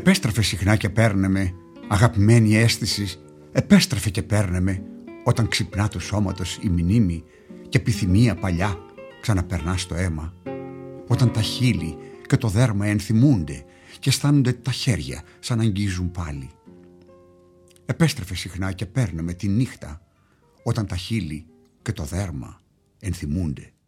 Επέστρεφε συχνά και παίρνε με, αγαπημένη αίσθηση, επέστρεφε και παίρνε με, όταν ξυπνά του σώματος η μνήμη και επιθυμία παλιά ξαναπερνά στο αίμα. Όταν τα χείλη και το δέρμα ενθυμούνται και αισθάνονται τα χέρια σαν αγγίζουν πάλι. Επέστρεφε συχνά και παίρνε με τη νύχτα, όταν τα χείλη και το δέρμα ενθυμούνται.